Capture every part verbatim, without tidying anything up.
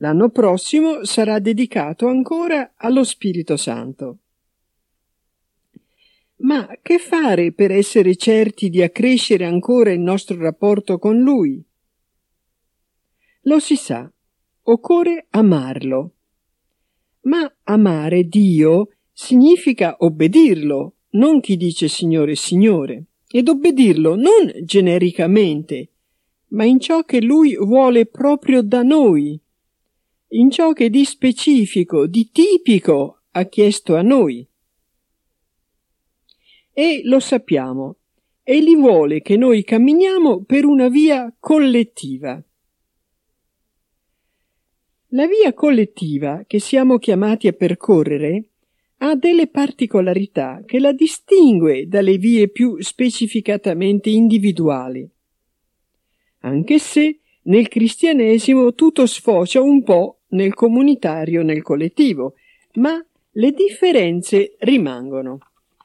L'anno prossimo sarà dedicato ancora allo Spirito Santo. Ma che fare per essere certi di accrescere ancora il nostro rapporto con Lui? Lo si sa, occorre amarlo. Ma amare Dio significa obbedirlo, non chi dice Signore, Signore, ed obbedirlo non genericamente, ma in ciò che Lui vuole proprio da noi, in ciò che di specifico, di tipico ha chiesto a noi. E lo sappiamo, Egli vuole che noi camminiamo per una via collettiva. La via collettiva che siamo chiamati a percorrere ha delle particolarità che la distingue dalle vie più specificatamente individuali, anche se nel cristianesimo tutto sfocia un po' nel comunitario, nel collettivo, ma le differenze rimangono.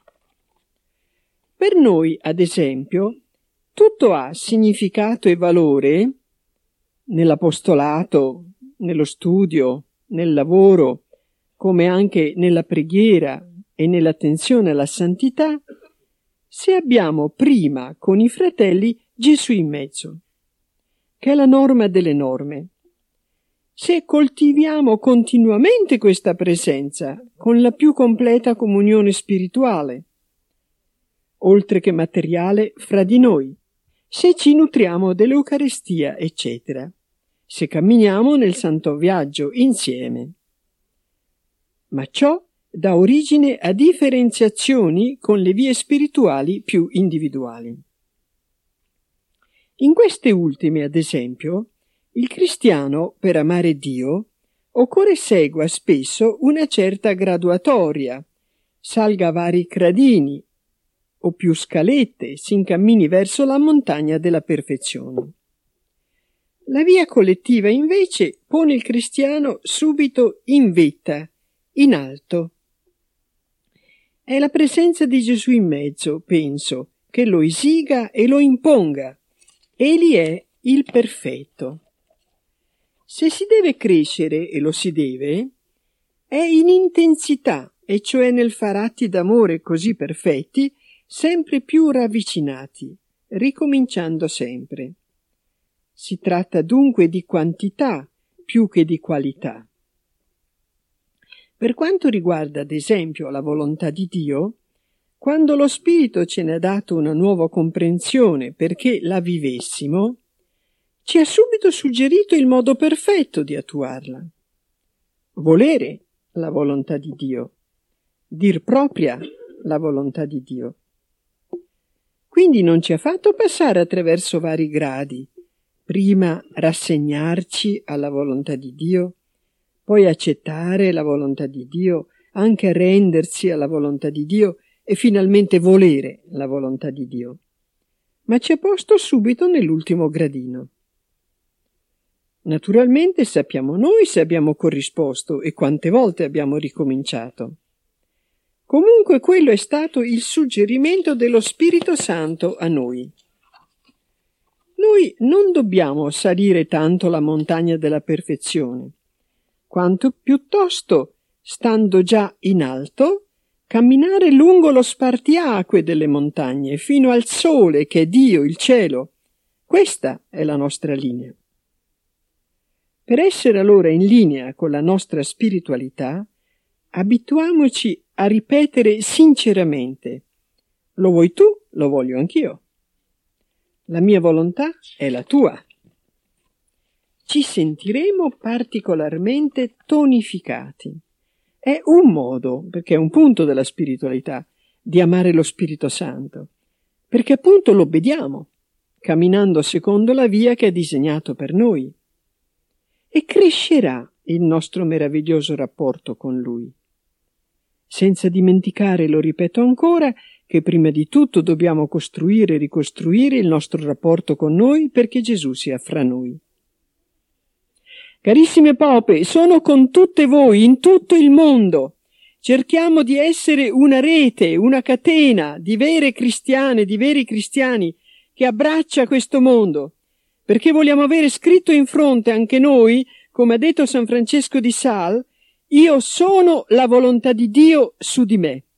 Per noi, ad esempio, tutto ha significato e valore nell'apostolato, nello studio, nel lavoro, come anche nella preghiera e nell'attenzione alla santità, se abbiamo prima con i fratelli Gesù in mezzo, che è la norma delle norme. Se coltiviamo continuamente questa presenza con la più completa comunione spirituale, oltre che materiale, fra di noi, se ci nutriamo dell'Eucaristia, eccetera, se camminiamo nel santo viaggio insieme. Ma ciò dà origine a differenziazioni con le vie spirituali più individuali. In queste ultime, ad esempio, il cristiano, per amare Dio, occorre segua spesso una certa graduatoria, salga vari gradini o più scalette, si incammini verso la montagna della perfezione. La via collettiva, invece, pone il cristiano subito in vetta, in alto. È la presenza di Gesù in mezzo, penso, che lo esiga e lo imponga. Egli è il perfetto. Se si deve crescere, e lo si deve, è in intensità, e cioè nel far atti d'amore così perfetti, sempre più ravvicinati, ricominciando sempre. Si tratta dunque di quantità più che di qualità. Per quanto riguarda, ad esempio, la volontà di Dio, quando lo Spirito ce ne ha dato una nuova comprensione perché la vivessimo, ci ha subito suggerito il modo perfetto di attuarla. Volere la volontà di Dio, dir propria la volontà di Dio. Quindi non ci ha fatto passare attraverso vari gradi, prima rassegnarci alla volontà di Dio, poi accettare la volontà di Dio, anche arrendersi alla volontà di Dio e finalmente volere la volontà di Dio. Ma ci ha posto subito nell'ultimo gradino. Naturalmente sappiamo noi se abbiamo corrisposto e quante volte abbiamo ricominciato. Comunque quello è stato il suggerimento dello Spirito Santo a noi. Noi non dobbiamo salire tanto la montagna della perfezione, quanto piuttosto, stando già in alto, camminare lungo lo spartiacque delle montagne, fino al sole che è Dio, il cielo. Questa è la nostra linea. Per essere allora in linea con la nostra spiritualità, abituamoci a ripetere sinceramente: lo vuoi tu, lo voglio anch'io. La mia volontà è la tua. Ci sentiremo particolarmente tonificati. È un modo, perché è un punto della spiritualità, di amare lo Spirito Santo, perché appunto lo obbediamo, camminando secondo la via che ha disegnato per noi. E crescerà il nostro meraviglioso rapporto con Lui. Senza dimenticare, lo ripeto ancora, che prima di tutto dobbiamo costruire e ricostruire il nostro rapporto con noi perché Gesù sia fra noi. Carissime pope, sono con tutte voi in tutto il mondo. Cerchiamo di essere una rete, una catena di vere cristiane, di veri cristiani che abbraccia questo mondo, perché vogliamo avere scritto in fronte anche noi Come ha detto San Francesco di Sales, io sono la volontà di Dio su di me.